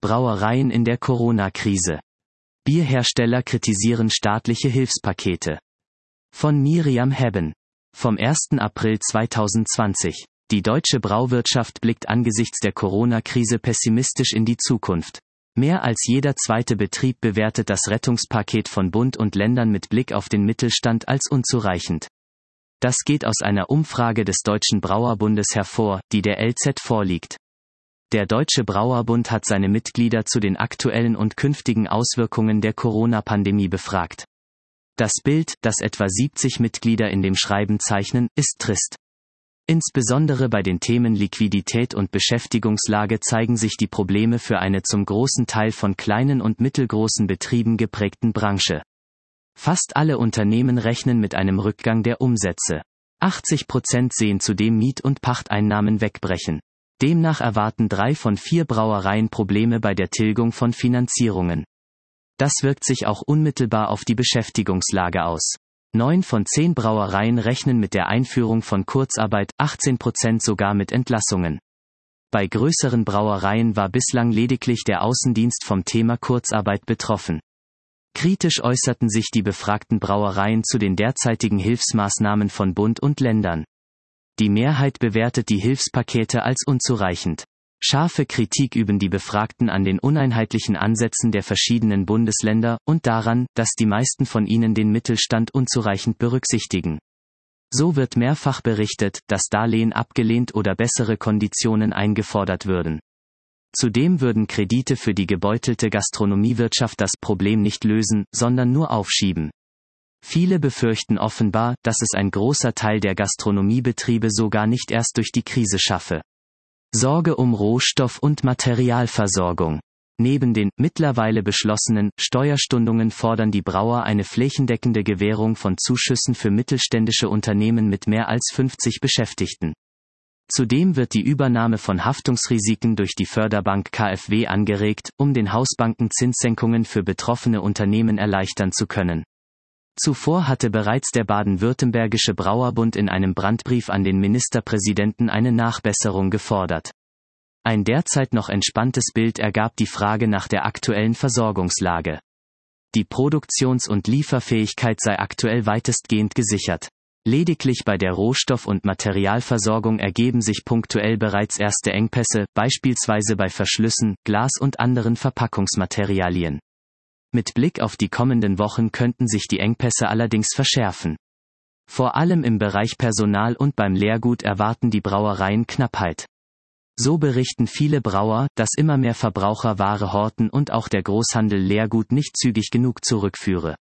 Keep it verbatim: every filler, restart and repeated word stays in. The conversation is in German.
Brauereien in der Corona-Krise. Bierhersteller kritisieren staatliche Hilfspakete. Von Miriam Hebben. Vom ersten April zweitausendzwanzig. Die deutsche Brauwirtschaft blickt angesichts der Corona-Krise pessimistisch in die Zukunft. Mehr als jeder zweite Betrieb bewertet das Rettungspaket von Bund und Ländern mit Blick auf den Mittelstand als unzureichend. Das geht aus einer Umfrage des Deutschen Brauerbundes hervor, die der L Z vorliegt. Der Deutsche Brauerbund hat seine Mitglieder zu den aktuellen und künftigen Auswirkungen der Corona-Pandemie befragt. Das Bild, das etwa siebzig Mitglieder in dem Schreiben zeichnen, ist trist. Insbesondere bei den Themen Liquidität und Beschäftigungslage zeigen sich die Probleme für eine zum großen Teil von kleinen und mittelgroßen Betrieben geprägten Branche. Fast alle Unternehmen rechnen mit einem Rückgang der Umsätze. achtzig Prozent sehen zudem Miet- und Pachteinnahmen wegbrechen. Demnach erwarten drei von vier Brauereien Probleme bei der Tilgung von Finanzierungen. Das wirkt sich auch unmittelbar auf die Beschäftigungslage aus. Neun von zehn Brauereien rechnen mit der Einführung von Kurzarbeit, achtzehn Prozent sogar mit Entlassungen. Bei größeren Brauereien war bislang lediglich der Außendienst vom Thema Kurzarbeit betroffen. Kritisch äußerten sich die befragten Brauereien zu den derzeitigen Hilfsmaßnahmen von Bund und Ländern. Die Mehrheit bewertet die Hilfspakete als unzureichend. Scharfe Kritik üben die Befragten an den uneinheitlichen Ansätzen der verschiedenen Bundesländer und daran, dass die meisten von ihnen den Mittelstand unzureichend berücksichtigen. So wird mehrfach berichtet, dass Darlehen abgelehnt oder bessere Konditionen eingefordert würden. Zudem würden Kredite für die gebeutelte Gastronomiewirtschaft das Problem nicht lösen, sondern nur aufschieben. Viele befürchten offenbar, dass es ein großer Teil der Gastronomiebetriebe sogar nicht erst durch die Krise schaffe. Sorge um Rohstoff- und Materialversorgung. Neben den mittlerweile beschlossenen Steuerstundungen fordern die Brauer eine flächendeckende Gewährung von Zuschüssen für mittelständische Unternehmen mit mehr als fünfzig Beschäftigten. Zudem wird die Übernahme von Haftungsrisiken durch die Förderbank K f W angeregt, um den Hausbanken Zinssenkungen für betroffene Unternehmen erleichtern zu können. Zuvor hatte bereits der baden-württembergische Brauerbund in einem Brandbrief an den Ministerpräsidenten eine Nachbesserung gefordert. Ein derzeit noch entspanntes Bild ergab die Frage nach der aktuellen Versorgungslage. Die Produktions- und Lieferfähigkeit sei aktuell weitestgehend gesichert. Lediglich bei der Rohstoff- und Materialversorgung ergeben sich punktuell bereits erste Engpässe, beispielsweise bei Verschlüssen, Glas und anderen Verpackungsmaterialien. Mit Blick auf die kommenden Wochen könnten sich die Engpässe allerdings verschärfen. Vor allem im Bereich Personal und beim Leergut erwarten die Brauereien Knappheit. So berichten viele Brauer, dass immer mehr Verbraucher Ware horten und auch der Großhandel Leergut nicht zügig genug zurückführe.